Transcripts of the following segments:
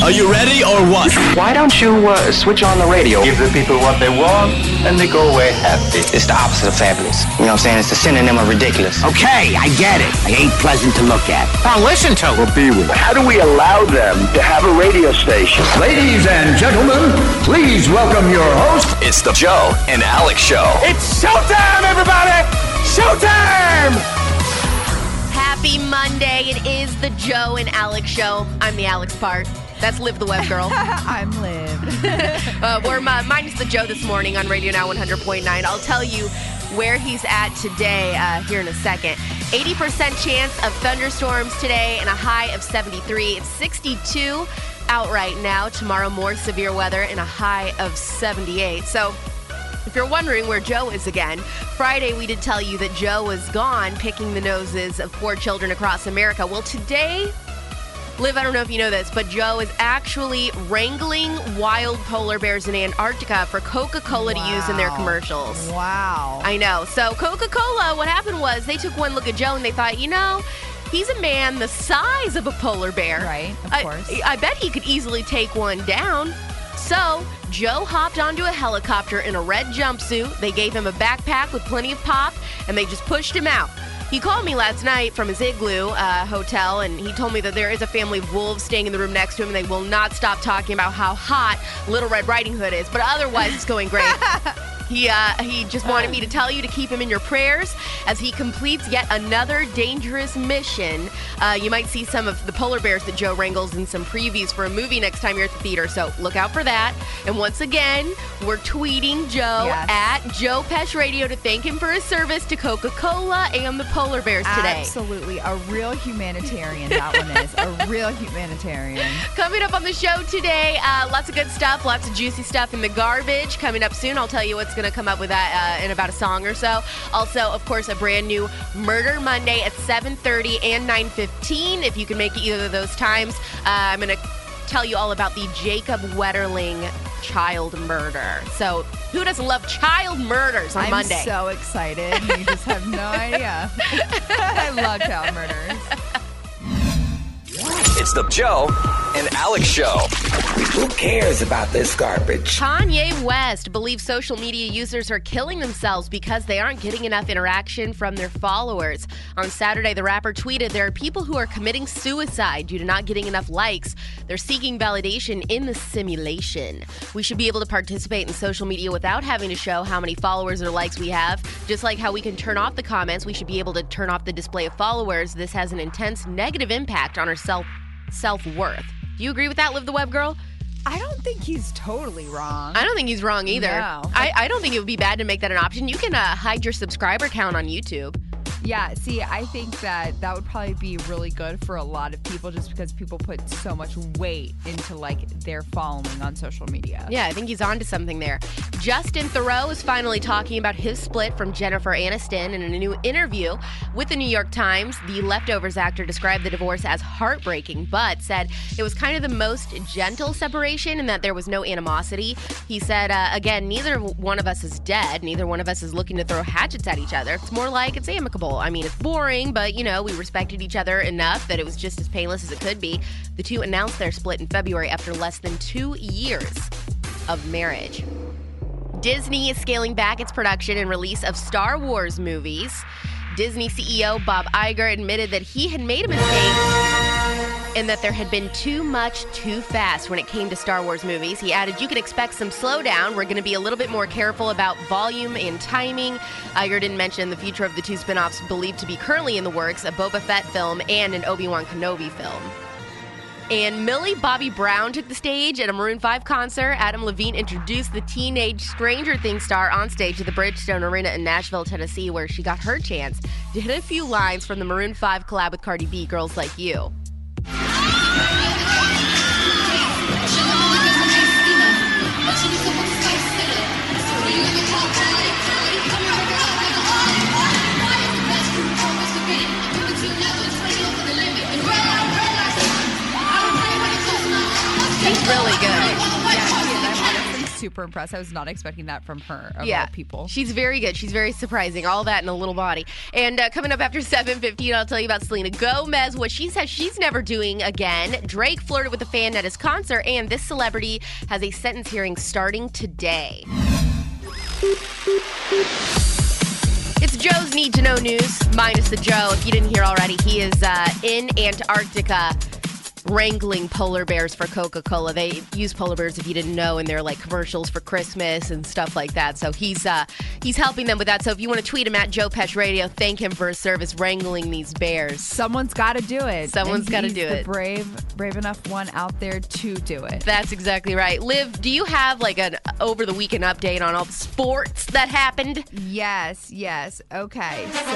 Are you ready or what? Why don't you switch on the radio? Give the people what they want, and they go away happy. It's the opposite of fabulous. You know what I'm saying? It's the synonym of ridiculous. Okay, I get it. I ain't pleasant to look at. Now listen to Or be with. How do we allow them to have a radio station? Ladies and gentlemen, please welcome your host. It's the Joe and Alex Show. It's showtime, everybody! Showtime! Happy Monday. It is the Joe and Alex Show. I'm the Alex part. That's Liv the Web Girl. I'm Liv. We're minus the Joe this morning on Radio Now 100.9. I'll tell you where he's at today here in a second. 80% chance of thunderstorms today and a high of 73. It's 62 out right now. Tomorrow, more severe weather and a high of 78. So if you're wondering where Joe is again, Friday we did tell you that Joe was gone picking the noses of poor children across America. Well, today, Liv, I don't know if you know this, but Joe is actually wrangling wild polar bears in Antarctica for Coca-Cola to use in their commercials. Wow. I know. So Coca-Cola, what happened was they took one look at Joe and they thought, you know, he's a man the size of a polar bear. Right, of course. I bet he could easily take one down. So Joe hopped onto a helicopter in a red jumpsuit. They gave him a backpack with plenty of pop, and they just pushed him out. He called me last night from his Igloo hotel, and he told me that there is a family of wolves staying in the room next to him, and they will not stop talking about how hot Little Red Riding Hood is. But otherwise, it's going great. He just wanted me to tell you to keep him in your prayers as he completes yet another dangerous mission. You might see some of the polar bears that Joe wrangles in some previews for a movie next time you're at the theater, so look out for that. And once again, we're tweeting Joe at Joe Pesh Radio to thank him for his service to Coca-Cola and the polar bears today. Absolutely. A real humanitarian, that one is. A real humanitarian. Coming up on the show today, lots of good stuff, lots of juicy stuff in the garbage. Coming up soon, I'll tell you what's going to come up with that in about a song or so. Also, of course, a brand new Murder Monday at 7:30 and 9:15. If you can make it either of those times, I'm going to tell you all about the Jacob Wetterling child murder. So who doesn't love child murders on Monday? I'm so excited. You just have no idea. I love child murders. It's the Joe and Alex Show. Who cares about this garbage? Kanye West believes social media users are killing themselves because they aren't getting enough interaction from their followers. On Saturday, the rapper tweeted, "There are people who are committing suicide due to not getting enough likes. They're seeking validation in the simulation. We should be able to participate in social media without having to show how many followers or likes we have. Just like how we can turn off the comments, we should be able to turn off the display of followers. This has an intense negative impact on our self-worth." Do you agree with that, Liv the Web Girl? I don't think he's totally wrong. I don't think he's wrong either. No. I don't think it would be bad to make that an option. You can hide your subscriber count on YouTube. Yeah, see, I think that would probably be really good for a lot of people just because people put so much weight into, like, their following on social media. Yeah, I think he's onto something there. Justin Theroux is finally talking about his split from Jennifer Aniston in a new interview with the New York Times. The Leftovers actor described the divorce as heartbreaking, but said it was kind of the most gentle separation and that there was no animosity. He said, again, neither one of us is dead. Neither one of us is looking to throw hatchets at each other. It's more like it's amicable. I mean, it's boring, but, you know, we respected each other enough that it was just as painless as it could be. The two announced their split in February after less than 2 years of marriage. Disney is scaling back its production and release of Star Wars movies. Disney CEO Bob Iger admitted that he had made a mistake and that there had been too much too fast when it came to Star Wars movies. He added, "You can expect some slowdown. We're going to be a little bit more careful about volume and timing." Iger didn't mention the future of the two spin-offs believed to be currently in the works, a Boba Fett film and an Obi-Wan Kenobi film. And Millie Bobby Brown took the stage at a Maroon 5 concert. Adam Levine introduced the teenage Stranger Things star on stage at the Bridgestone Arena in Nashville, Tennessee, where she got her chance to hit a few lines from the Maroon 5 collab with Cardi B, Girls Like You. He's really good. super impressed. I was not expecting that from her, of all people. She's very good. She's very surprising. All that in a little body. And coming up after 7:15, I'll tell you about Selena Gomez, what she says she's never doing again. Drake flirted with a fan at his concert, and this celebrity has a sentence hearing starting today. It's Joe's Need to Know News, minus the Joe. If you didn't hear already, he is in Antarctica wrangling polar bears for Coca-Cola. They use polar bears, if you didn't know, in their like commercials for Christmas and stuff like that. So he's helping them with that. So if you want to tweet him at Joe Pesh Radio, thank him for his service wrangling these bears. Someone's got to do it. Someone's got to do it. Brave enough one out there to do it. That's exactly right. Liv, do you have like an over the weekend update on all the sports that happened? Yes. Okay, so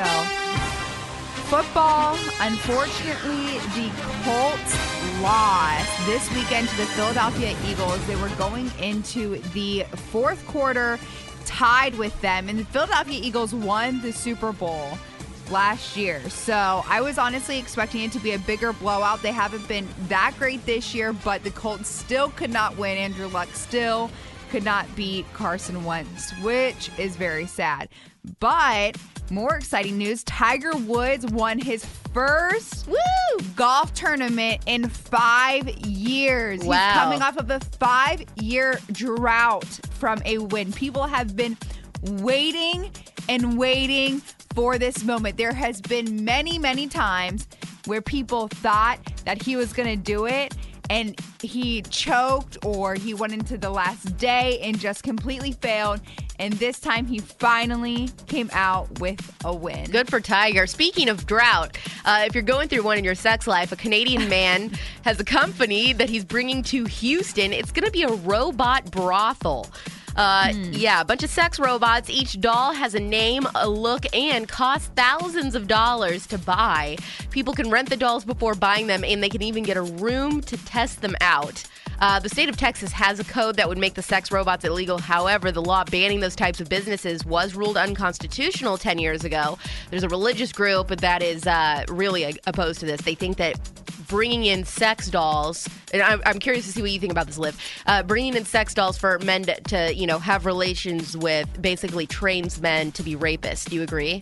football, unfortunately, the Colts lost this weekend to the Philadelphia Eagles. They were going into the fourth quarter tied with them, and the Philadelphia Eagles won the Super Bowl last year. So I was honestly expecting it to be a bigger blowout. They haven't been that great this year, but the Colts still could not win. Andrew Luck still could not beat Carson Wentz, which is very sad. But more exciting news, Tiger Woods won his first golf tournament in 5 years. Wow. He's coming off of a 5-year drought from a win. People have been waiting and waiting for this moment. There has been many, many times where people thought that he was going to do it, and he choked or he went into the last day and just completely failed. And this time he finally came out with a win. Good for Tiger. Speaking of drought, if you're going through one in your sex life, a Canadian man has a company that he's bringing to Houston. It's going to be a robot brothel. Yeah, a bunch of sex robots. Each doll has a name, a look, and costs thousands of dollars to buy. People can rent the dolls before buying them, and they can even get a room to test them out. The state of Texas has a code that would make the sex robots illegal. However, the law banning those types of businesses was ruled unconstitutional 10 years ago. There's a religious group that is really opposed to this. They think that bringing in sex dolls, and I'm curious to see what you think about this, Liv. Bringing in sex dolls for men to have relations with basically trains men to be rapists. Do you agree?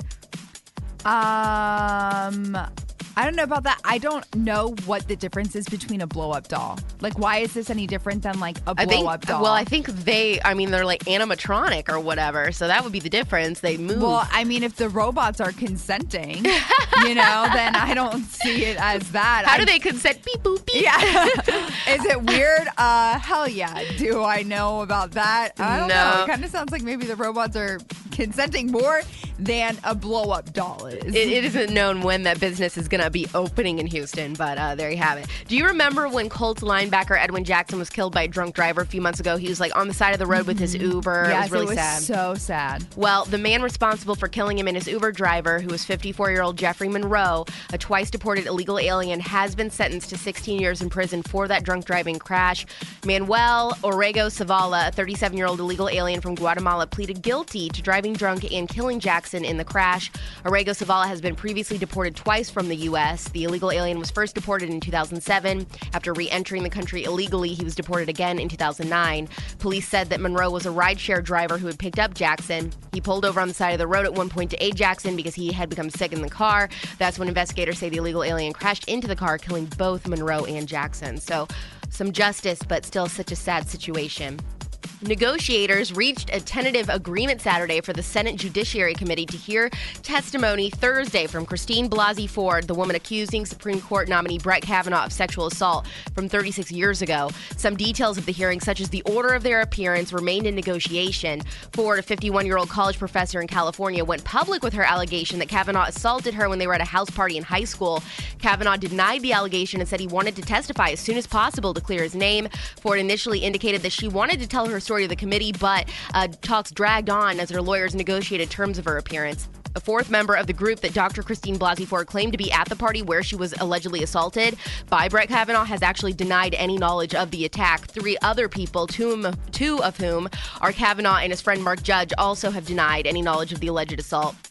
I don't know about that. I don't know what the difference is between a blow-up doll. Like, why is this any different than, like, a blow-up doll? Well, I think they're, like, animatronic or whatever, so that would be the difference. They move. Well, I mean, if the robots are consenting, then I don't see it as that. How do they consent? Beep, boop, beep. Yeah. Is it weird? Hell yeah. Do I know about that? I don't know. It kind of sounds like maybe the robots are consenting more than a blow-up doll is. It isn't known when that business is going to be opening in Houston, but there you have it. Do you remember when Colts linebacker Edwin Jackson was killed by a drunk driver a few months ago? He was like on the side of the road with his Uber. Yes, it was really sad. So sad. Well, the man responsible for killing him and his Uber driver, who was 54-year-old Jeffrey Monroe, a twice-deported illegal alien, has been sentenced to 16 years in prison for that drunk driving crash. Manuel Orrego Zavala, a 37-year-old illegal alien from Guatemala, pleaded guilty to driving drunk and killing Jackson in the crash. Orrego Zavala has been previously deported twice from the U.S. The illegal alien was first deported in 2007. After re-entering the country illegally, he was deported again in 2009. Police said that Monroe was a rideshare driver who had picked up Jackson. He pulled over on the side of the road at one point to aid Jackson because he had become sick in the car. That's when investigators say the illegal alien crashed into the car, killing both Monroe and Jackson. So some justice, but still such a sad situation. Negotiators reached a tentative agreement Saturday for the Senate Judiciary Committee to hear testimony Thursday from Christine Blasey Ford, the woman accusing Supreme Court nominee Brett Kavanaugh of sexual assault from 36 years ago. Some details of the hearing, such as the order of their appearance, remained in negotiation. Ford, a 51-year-old college professor in California, went public with her allegation that Kavanaugh assaulted her when they were at a house party in high school. Kavanaugh denied the allegation and said he wanted to testify as soon as possible to clear his name. Ford initially indicated that she wanted to tell her story to the committee, but talks dragged on as her lawyers negotiated terms of her appearance. A fourth member of the group that Dr. Christine Blasey Ford claimed to be at the party where she was allegedly assaulted by Brett Kavanaugh has actually denied any knowledge of the attack. Three other people, two of whom are Kavanaugh and his friend Mark Judge, also have denied any knowledge of the alleged assault.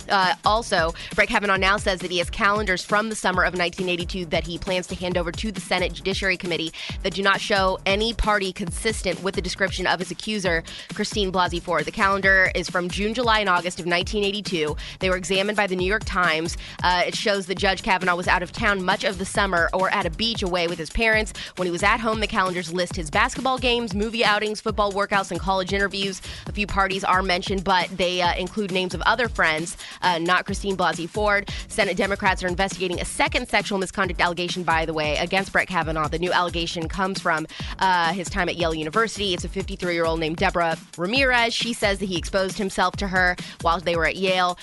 Also, Brett Kavanaugh now says that he has calendars from the summer of 1982 that he plans to hand over to the Senate Judiciary Committee that do not show any party consistent with the description of his accuser, Christine Blasey Ford. The calendar is from June, July, and August of 1982. They were examined by the New York Times. It shows that Judge Kavanaugh was out of town much of the summer or at a beach away with his parents. When he was at home, the calendars list his basketball games, movie outings, football workouts, and college interviews. A few parties are mentioned, but they include names of other friends, not Christine Blasey Ford. Senate Democrats are investigating a second sexual misconduct allegation, by the way, against Brett Kavanaugh. The new allegation comes from his time at Yale University. It's a 53-year-old named Deborah Ramirez. She says that he exposed himself to her while they were at Yale.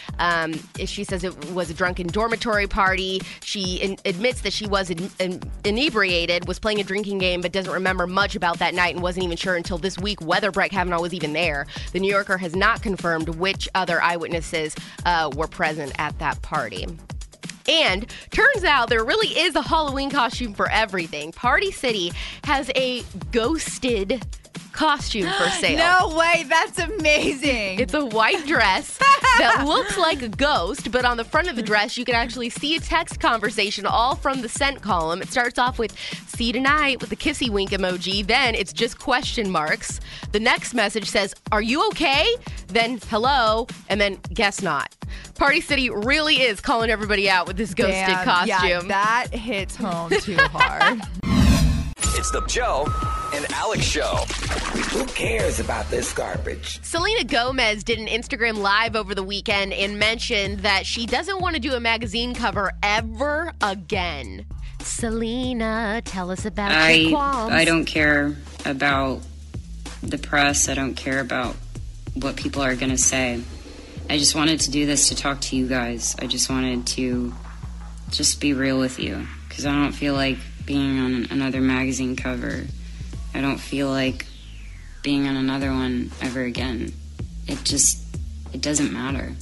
She says it was a drunken dormitory party. She admits that she was inebriated, was playing a drinking game, but doesn't remember much about that night and wasn't even sure until this week whether Brett Kavanaugh was even there. The New Yorker has not confirmed which other eyewitnesses were present at that party. And turns out there really is a Halloween costume for everything. Party City has a ghosted costume for sale. No way, that's amazing. It's a white dress that looks like a ghost, but on the front of the dress, you can actually see a text conversation all from the sent column. It starts off with, "See you tonight," with the kissy wink emoji. Then it's just question marks. The next message says, "Are you okay?" Then, "Hello," and then, "Guess not." Party City really is calling everybody out with this ghosted costume. Yeah, that hits home too hard. It's the Joe and Alex Show. Who cares about this garbage? Selena Gomez did an Instagram Live over the weekend and mentioned that she doesn't want to do a magazine cover ever again. Selena, tell us about your qualms. I don't care about the press. I don't care about what people are going to say. I just wanted to do this to talk to you guys. I just wanted to just be real with you because I don't feel like being on another magazine cover. I don't feel like being on another one ever again. It doesn't matter.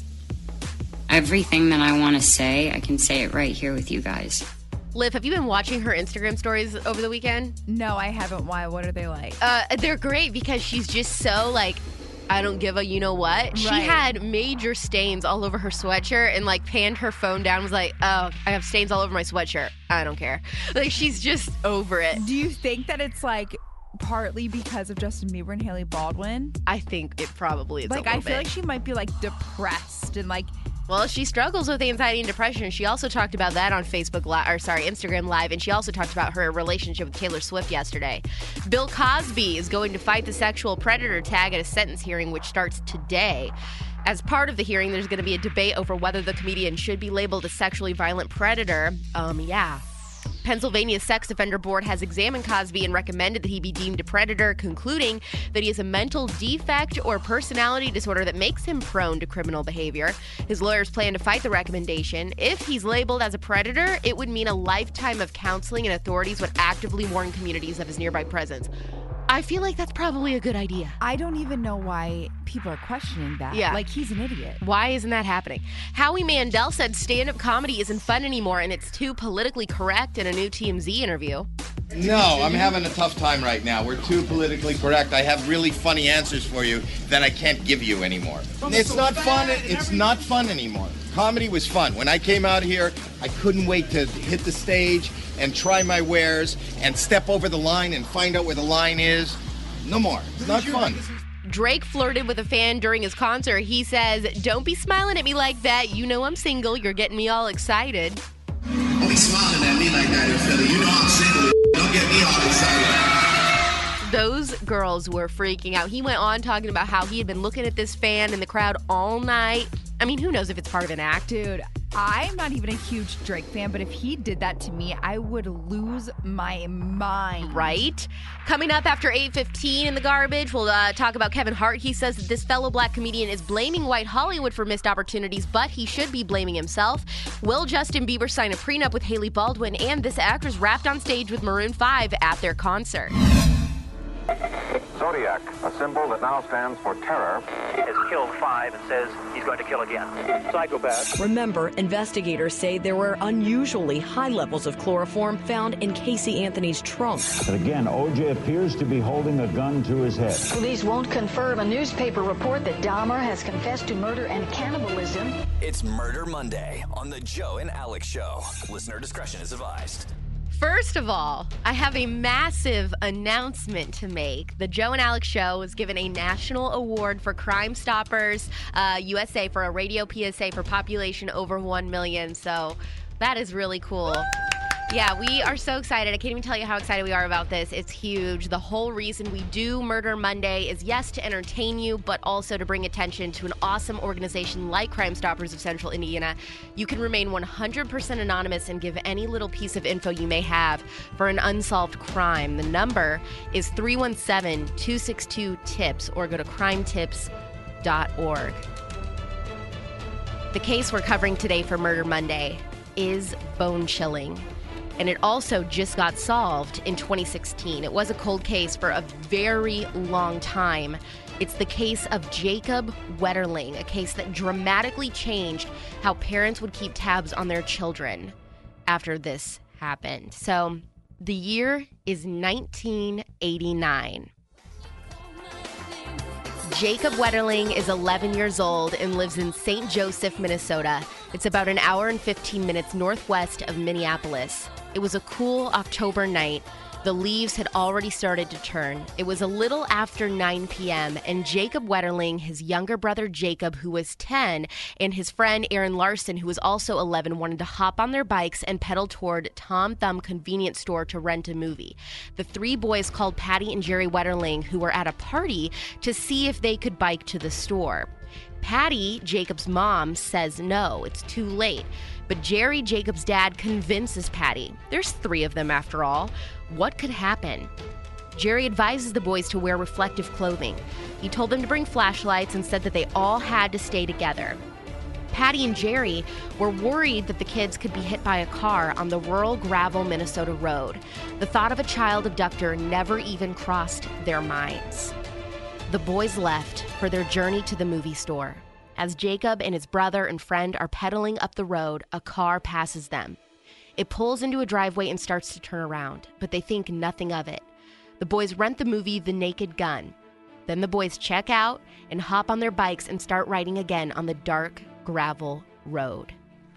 Everything that I want to say, I can say it right here with you guys. Liv, have you been watching her Instagram stories over the weekend? No, I haven't. Why? What are they like? They're great because she's just so like, I don't give a you know what. Right. She had major stains all over her sweatshirt and like panned her phone down, was like, "Oh, I have stains all over my sweatshirt. I don't care." Like she's just over it. Do you think that it's like partly because of Justin Bieber and Hailey Baldwin? I think it probably is. Like I feel like she might be like depressed and like. Well, she struggles with anxiety and depression. She also talked about that on Instagram Live, and she also talked about her relationship with Taylor Swift yesterday. Bill Cosby is going to fight the sexual predator tag at a sentence hearing, which starts today. As part of the hearing, there's going to be a debate over whether the comedian should be labeled a sexually violent predator. Pennsylvania's Sex Offender Board has examined Cosby and recommended that he be deemed a predator, concluding that he has a mental defect or personality disorder that makes him prone to criminal behavior. His lawyers plan to fight the recommendation. If he's labeled as a predator, it would mean a lifetime of counseling, and authorities would actively warn communities of his nearby presence. I feel like that's probably a good idea. I don't even know why people are questioning that. Yeah. Like, he's an idiot. Why isn't that happening? Howie Mandel said stand-up comedy isn't fun anymore and it's too politically correct in a new TMZ interview. No, I'm having a tough time right now. We're too politically correct. I have really funny answers for you that I can't give you anymore. It's not fun. It's not fun anymore. Comedy was fun. When I came out here, I couldn't wait to hit the stage and try my wares and step over the line and find out where the line is. No more. It's not fun. Drake flirted with a fan during his concert. He says, "Don't be smiling at me like that. You know I'm single. You're getting me all excited." Don't be smiling at me like that in Philly. You know I'm single. Don't get me all excited. Those girls were freaking out. He went on talking about how he had been looking at this fan in the crowd all night. I mean, who knows if it's part of an act? Dude, I'm not even a huge Drake fan, but if he did that to me, I would lose my mind. Right? Coming up after 8:15 in the garbage, we'll talk about Kevin Hart. He says that this fellow black comedian is blaming white Hollywood for missed opportunities, but he should be blaming himself. Will Justin Bieber sign a prenup with Hailey Baldwin? And this actress rapped on stage with Maroon 5 at their concert. Zodiac, a symbol that now stands for terror, has killed 5 and says he's going to kill again. Psychopath. Remember, investigators say there were unusually high levels of chloroform found in Casey Anthony's trunk. But again, O.J. appears to be holding a gun to his head. Police won't confirm a newspaper report that Dahmer has confessed to murder and cannibalism. It's Murder Monday on the Joe and Alex Show. Listener discretion is advised. First of all, I have a massive announcement to make. The Joe and Alex Show was given a national award for Crime Stoppers USA for a radio PSA for population over 1 million. So that is really cool. Yeah, we are so excited. I can't even tell you how excited we are about this. It's huge. The whole reason we do Murder Monday is, yes, to entertain you, but also to bring attention to an awesome organization like Crime Stoppers of Central Indiana. You can remain 100% anonymous and give any little piece of info you may have for an unsolved crime. The number is 317-262-TIPS, or go to crimetips.org. The case we're covering today for Murder Monday is bone-chilling. And it also just got solved in 2016. It was a cold case for a very long time. It's the case of Jacob Wetterling, a case that dramatically changed how parents would keep tabs on their children after this happened. So the year is 1989. Jacob Wetterling is 11 years old and lives in St. Joseph, Minnesota. It's about an hour and 15 minutes northwest of Minneapolis. It was a cool October night. The leaves had already started to turn. It was a little after 9 p.m., and Jacob Wetterling, his younger brother Jacob, who was 10, and his friend Aaron Larson, who was also 11, wanted to hop on their bikes and pedal toward Tom Thumb convenience store to rent a movie. The three boys called Patty and Jerry Wetterling, who were at a party, to see if they could bike to the store. Patty, Jacob's mom, says no, it's too late. But Jerry, Jacob's dad, convinces Patty. There's 3 of them after all. What could happen? Jerry advises the boys to wear reflective clothing. He told them to bring flashlights and said that they all had to stay together. Patty and Jerry were worried that the kids could be hit by a car on the rural gravel Minnesota road. The thought of a child abductor never even crossed their minds. The boys left for their journey to the movie store. As Jacob and his brother and friend are pedaling up the road, a car passes them. It pulls into a driveway and starts to turn around, but they think nothing of it. The boys rent the movie The Naked Gun. Then the boys check out and hop on their bikes and start riding again on the dark gravel road.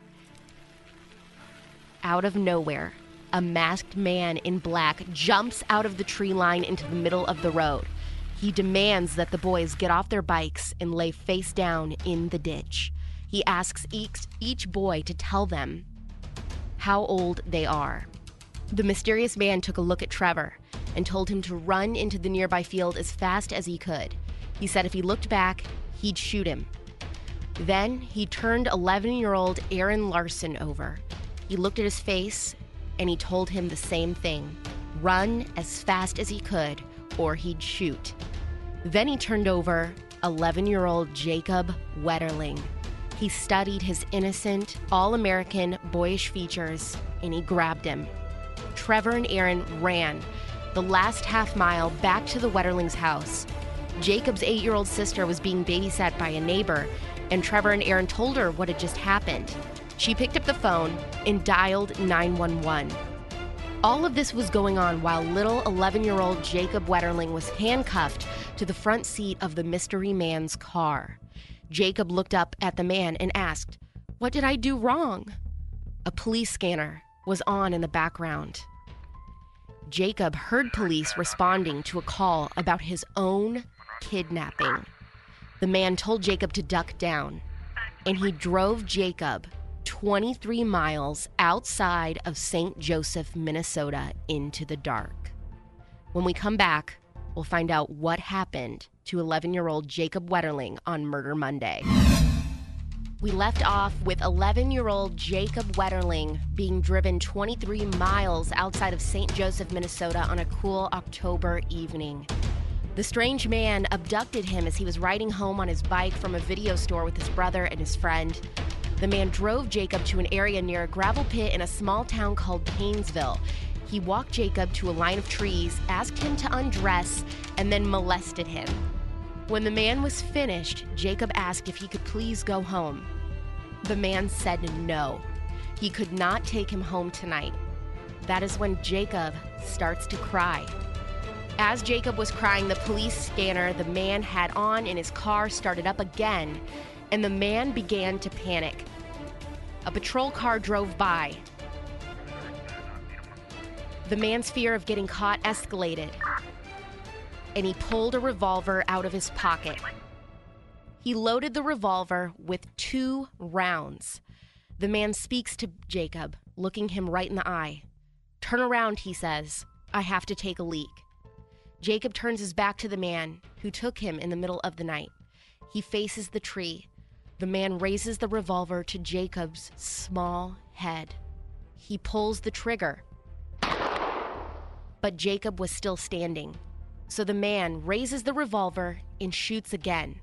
Out of nowhere, a masked man in black jumps out of the tree line into the middle of the road. He demands that the boys get off their bikes and lay face down in the ditch. He asks each boy to tell them how old they are. The mysterious man took a look at Trevor and told him to run into the nearby field as fast as he could. He said if he looked back, he'd shoot him. Then he turned 11-year-old Aaron Larson over. He looked at his face and he told him the same thing. Run as fast as he could or he'd shoot. Then he turned over 11-year-old Jacob Wetterling. He studied his innocent, all-American, boyish features, and he grabbed him. Trevor and Aaron ran the last half mile back to the Wetterlings' house. Jacob's 8-year-old sister was being babysat by a neighbor, and Trevor and Aaron told her what had just happened. She picked up the phone and dialed 911. All of this was going on while little 11-year-old Jacob Wetterling was handcuffed to the front seat of the mystery man's car. Jacob looked up at the man and asked, "What did I do wrong?" A police scanner was on in the background. Jacob heard police responding to a call about his own kidnapping. The man told Jacob to duck down, and he drove Jacob 23 miles outside of St. Joseph, Minnesota, into the dark. When we come back, we'll find out what happened to 11-year-old Jacob Wetterling on Murder Monday. We left off with 11-year-old Jacob Wetterling being driven 23 miles outside of St. Joseph, Minnesota on a cool October evening. The strange man abducted him as he was riding home on his bike from a video store with his brother and his friend. The man drove Jacob to an area near a gravel pit in a small town called Painesville. He walked Jacob to a line of trees, asked him to undress, and then molested him. When the man was finished, Jacob asked if he could please go home. The man said no. He could not take him home tonight. That is when Jacob starts to cry. As Jacob was crying, the police scanner the man had on in his car started up again, and the man began to panic. A patrol car drove by. The man's fear of getting caught escalated, and he pulled a revolver out of his pocket. He loaded the revolver with 2 rounds. The man speaks to Jacob, looking him right in the eye. "Turn around," he says. "I have to take a leak." Jacob turns his back to the man who took him in the middle of the night. He faces the tree. The man raises the revolver to Jacob's small head. He pulls the trigger. But Jacob was still standing. So the man raises the revolver and shoots again.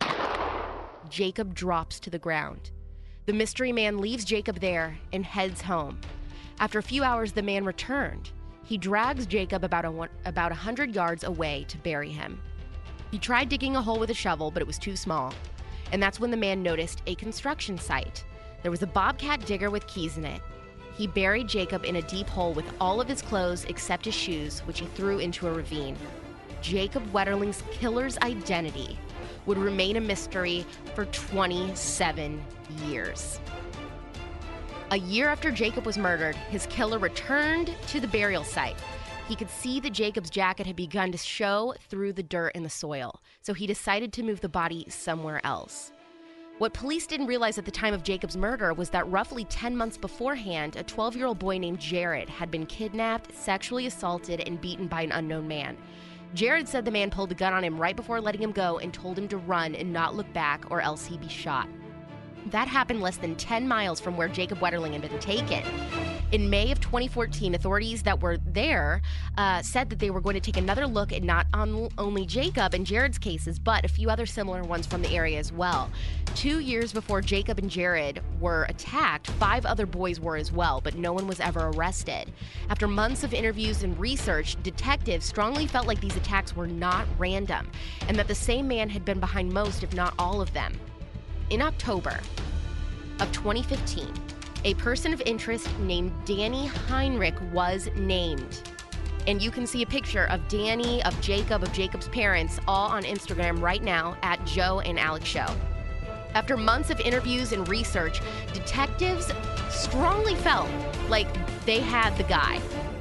Jacob drops to the ground. The mystery man leaves Jacob there and heads home. After a few hours, the man returned. He drags Jacob about 100 yards away to bury him. He tried digging a hole with a shovel, but it was too small. And that's when the man noticed a construction site. There was a bobcat digger with keys in it. He buried Jacob in a deep hole with all of his clothes except his shoes, which he threw into a ravine. Jacob Wetterling's killer's identity would remain a mystery for 27 years. A year after Jacob was murdered, his killer returned to the burial site. He could see that Jacob's jacket had begun to show through the dirt in the soil, so he decided to move the body somewhere else. What police didn't realize at the time of Jacob's murder was that roughly 10 months beforehand, a 12-year-old boy named Jared had been kidnapped, sexually assaulted, and beaten by an unknown man. Jared said the man pulled a gun on him right before letting him go and told him to run and not look back or else he'd be shot. That happened less than 10 miles from where Jacob Wetterling had been taken. In May of 2014, authorities that were there said that they were going to take another look at not only Jacob and Jared's cases, but a few other similar ones from the area as well. 2 years before Jacob and Jared were attacked, 5 other boys were as well, but no one was ever arrested. After months of interviews and research, detectives strongly felt like these attacks were not random, and that the same man had been behind most, if not all of them. In October of 2015, a person of interest named Danny Heinrich was named. And you can see a picture of Danny, of Jacob's parents, all on Instagram right now at Joe and Alex Show. After months of interviews and research, detectives strongly felt like they had the guy.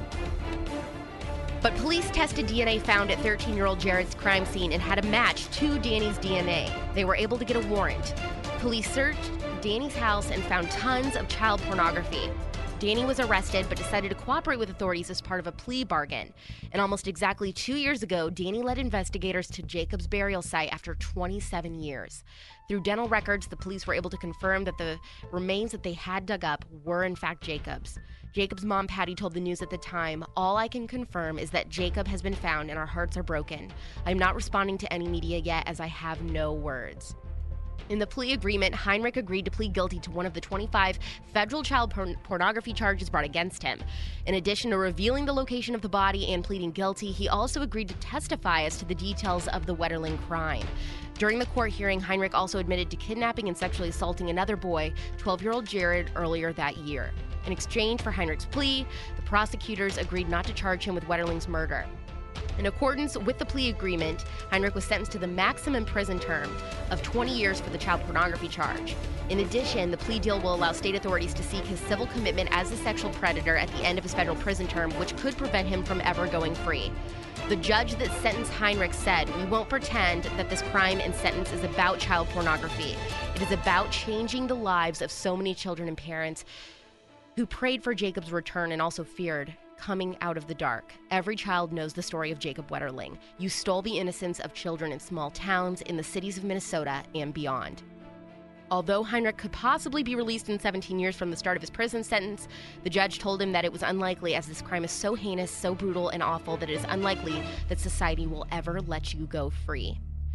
But police tested DNA found at 13-year-old Jared's crime scene and had a match to Danny's DNA. They were able to get a warrant. Police searched Danny's house and found tons of child pornography. Danny was arrested but decided to cooperate with authorities as part of a plea bargain. And almost exactly 2 years ago, Danny led investigators to Jacob's burial site after 27 years. Through dental records, the police were able to confirm that the remains that they had dug up were in fact Jacob's. Jacob's mom, Patty, told the news at the time, "All I can confirm is that Jacob has been found and our hearts are broken. I'm not responding to any media yet as I have no words." In the plea agreement, Heinrich agreed to plead guilty to one of the 25 federal child pornography charges brought against him. In addition to revealing the location of the body and pleading guilty, he also agreed to testify as to the details of the Wetterling crime. During the court hearing, Heinrich also admitted to kidnapping and sexually assaulting another boy, 12-year-old Jared, earlier that year. In exchange for Heinrich's plea, the prosecutors agreed not to charge him with Wetterling's murder. In accordance with the plea agreement, Heinrich was sentenced to the maximum prison term of 20 years for the child pornography charge. In addition, the plea deal will allow state authorities to seek his civil commitment as a sexual predator at the end of his federal prison term, which could prevent him from ever going free. The judge that sentenced Heinrich said, "We won't pretend that this crime and sentence is about child pornography. It is about changing the lives of so many children and parents who prayed for Jacob's return and also feared coming out of the dark. Every child knows the story of Jacob Wetterling. You stole the innocence of children in small towns, in the cities of Minnesota, and beyond." Although Heinrich could possibly be released in 17 years from the start of his prison sentence, the judge told him that it was unlikely, as this crime is so heinous, so brutal, and awful that it is unlikely that society will ever let you go free.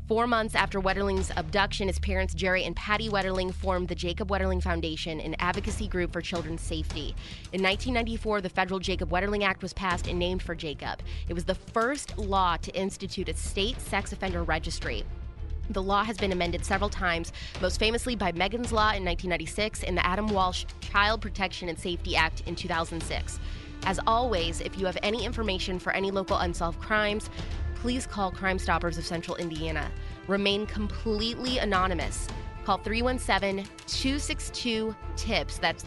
4 months after Wetterling's abduction, his parents, Jerry and Patty Wetterling, formed the Jacob Wetterling Foundation, an advocacy group for children's safety. In 1994, the federal Jacob Wetterling Act was passed and named for Jacob. It was the first law to institute a state sex offender registry. The law has been amended several times, most famously by Megan's Law in 1996 and the Adam Walsh Child Protection and Safety Act in 2006. As always, if you have any information for any local unsolved crimes, please call Crime Stoppers of Central Indiana. Remain completely anonymous. Call 317-262-TIPS. That's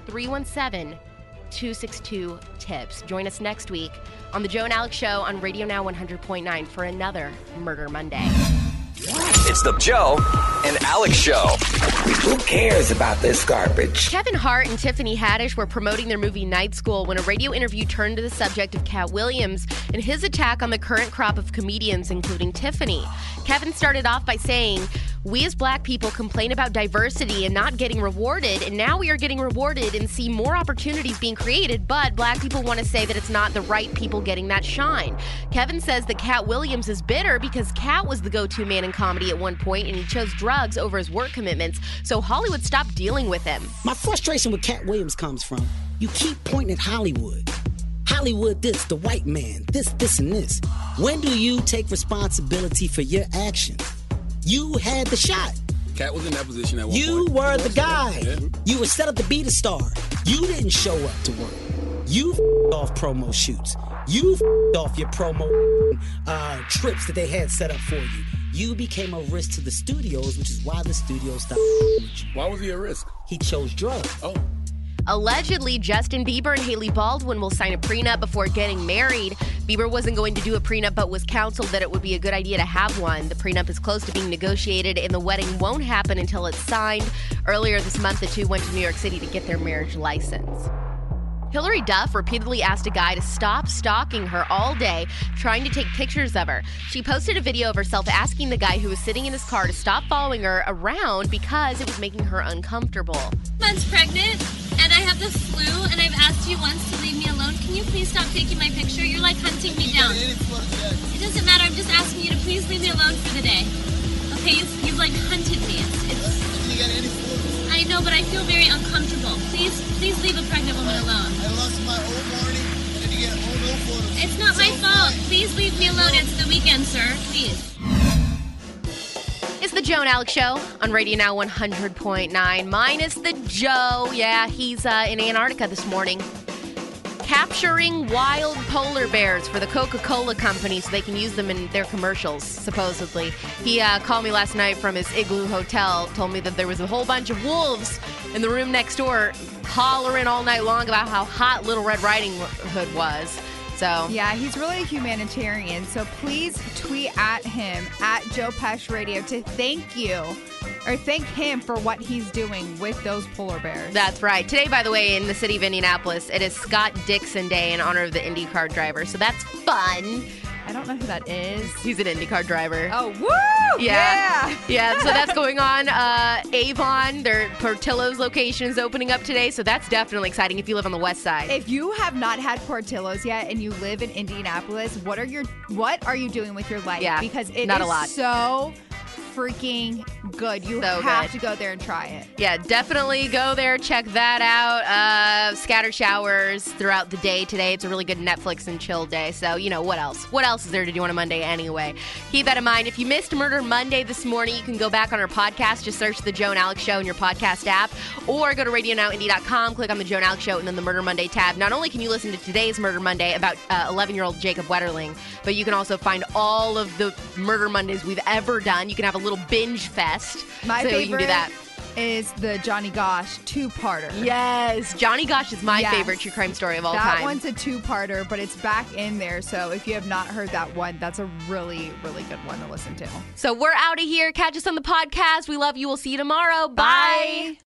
317-262-TIPS. Join us next week on The Joe and Alex Show on Radio Now 100.9 for another Murder Monday. It's the Joe and Alex Show. Who cares about this garbage? Kevin Hart and Tiffany Haddish were promoting their movie Night School when a radio interview turned to the subject of Cat Williams and his attack on the current crop of comedians, including Tiffany. Kevin started off by saying, "We as black people complain about diversity and not getting rewarded, and now we are getting rewarded and see more opportunities being created, but black people want to say that it's not the right people getting that shine." Kevin says that Cat Williams is bitter because Cat was the go-to man in comedy at one point, and he chose drugs over his work commitments, so Hollywood stopped dealing with him. My frustration with Cat Williams comes from, you keep pointing at Hollywood. Hollywood this, the white man, this, and this. When do you take responsibility for your actions? You had the shot. Cat was in that position at one point. You were the guy. Yeah. You were set up to be the star. You didn't show up to work. You off promo shoots. You off your promo trips that they had set up for you. You became a risk to the studios, which is why the studios stopped with you. Why was he a risk? He chose drugs. Oh. Allegedly, Justin Bieber and Hailey Baldwin will sign a prenup before getting married. Bieber wasn't going to do a prenup, but was counseled that it would be a good idea to have one. The prenup is close to being negotiated, and the wedding won't happen until it's signed. Earlier this month, the two went to New York City to get their marriage license. Hilary Duff repeatedly asked a guy to stop stalking her all day, trying to take pictures of her. She posted a video of herself asking the guy who was sitting in his car to stop following her around because it was making her uncomfortable. Months pregnant, and I have the flu, and I've asked you once to leave me alone. Can you please stop taking my picture? You're like hunting me down. It doesn't matter. I'm just asking you to please leave me alone for the day. Okay, you've like hunted me. I know, but I feel very uncomfortable. Please leave a pregnant woman alone. I lost my old morning and then you get home no photos. It's not my fault. Please leave me alone. It's the weekend, sir. Please. It's the Joe and Alex Show on Radio Now 100.9. Minus the Joe. Yeah, he's in Antarctica this morning. Capturing wild polar bears for the Coca-Cola company so they can use them in their commercials, supposedly. He called me last night from his Igloo Hotel, told me that there was a whole bunch of wolves in the room next door hollering all night long about how hot Little Red Riding Hood was. So yeah, he's really a humanitarian. So please tweet at him, at Joe Pesh Radio, to thank him for what he's doing with those polar bears. That's right. Today, by the way, in the city of Indianapolis, it is Scott Dixon Day in honor of the IndyCar driver. So that's fun. I don't know who that is. He's an IndyCar driver. Oh, woo! Yeah. So that's going on. Avon, their Portillo's location is opening up today, so that's definitely exciting if you live on the west side. If you have not had Portillo's yet and you live in Indianapolis, what are you doing with your life? Yeah, because it not is a lot. So freaking good. You have to go there and try it. Yeah, definitely go there. Check that out. Scattered showers throughout the day today. It's a really good Netflix and chill day. So, what else? What else is there to do on a Monday anyway? Keep that in mind. If you missed Murder Monday this morning, you can go back on our podcast. Just search The Joe and Alex Show in your podcast app, or go to RadioNowIndy.com, click on The Joe and Alex Show, and then the Murder Monday tab. Not only can you listen to today's Murder Monday about 11-year-old Jacob Wetterling, but you can also find all of the Murder Mondays we've ever done. You can have a little binge fest. My favorite you can do that. Is the Johnny Gosch two-parter. Yes, Johnny Gosch is my favorite true crime story of all time. That one's a two-parter, but it's back in there. So if you have not heard that one, that's a really, really good one to listen to. So we're out of here. Catch us on the podcast. We love you. We'll see you tomorrow. Bye.